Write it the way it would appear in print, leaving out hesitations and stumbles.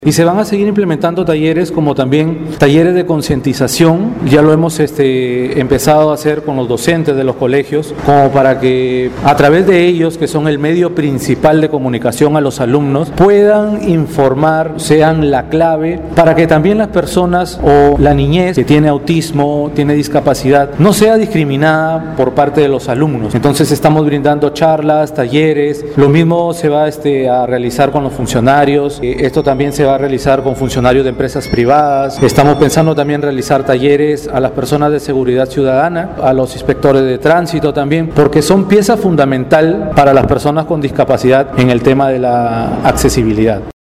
Y se van a seguir implementando talleres como también talleres de concientización, ya lo hemos empezado a hacer con los docentes de los colegios, como para que a través de ellos, que son el medio principal de comunicación a los alumnos, puedan informar, sean la clave, para que también las personas o la niñez que tiene autismo, tiene discapacidad, no sea discriminada por parte de los alumnos. Entonces estamos brindando charlas, talleres, lo mismo se va a realizar con los funcionarios, esto también se va a realizar con funcionarios de empresas privadas. Estamos pensando también realizar talleres a las personas de seguridad ciudadana, a los inspectores de tránsito también, porque son pieza fundamental para las personas con discapacidad en el tema de la accesibilidad.